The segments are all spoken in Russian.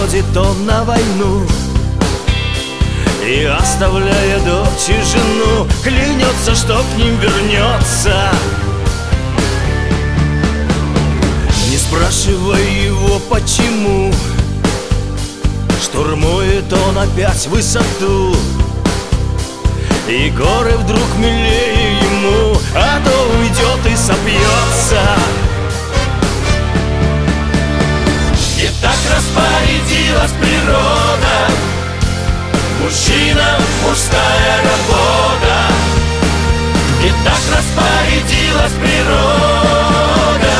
уходит он на войну, и, оставляя дочь и жену, клянется, что к ним вернется. Не спрашивай его, почему штурмует он опять высоту, и горы вдруг милее ему, а то уйдет и сопьется. И так распорядилась природа, мужчинам мужская работа. И так распорядилась природа.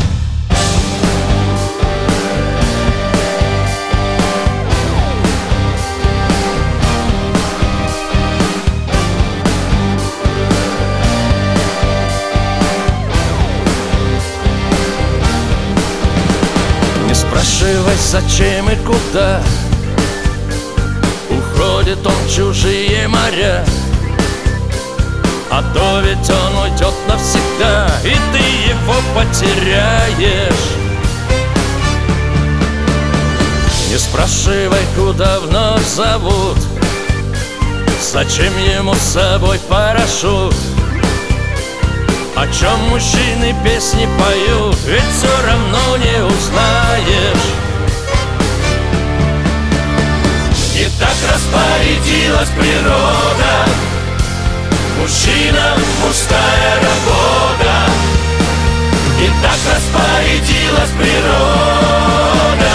Не спрашивай, зачем и куда уходит он в чужие моря, а то ведь он уйдет навсегда, и ты его потеряешь. Не спрашивай, куда вновь зовут, зачем ему с собой парашют, о чем мужчины песни поют, ведь все равно не узнаешь. И так распорядилась природа, мужчинам мужская работа. И так распорядилась природа.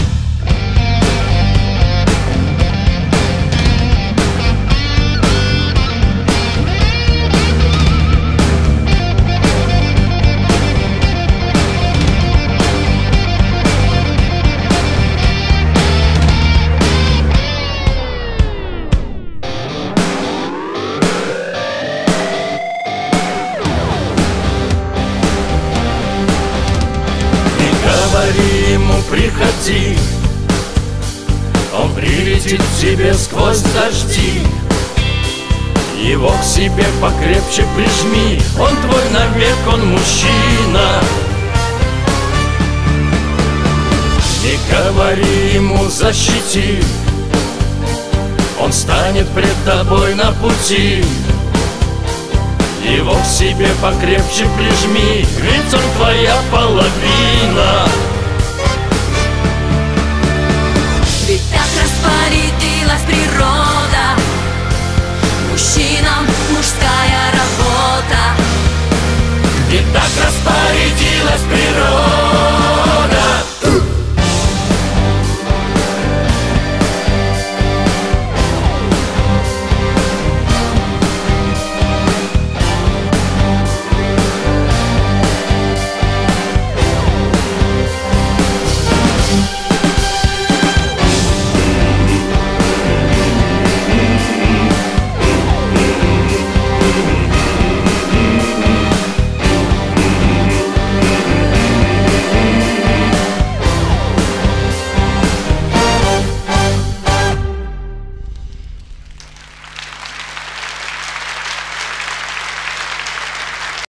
Говори ему, приходи, он прилетит к тебе сквозь дожди. Его к себе покрепче прижми, он твой навек, он мужчина. Не говори ему, защити, он станет пред тобой на пути. Его к себе покрепче прижми, ведь он твоя половина. Ведь так распорядилась природа,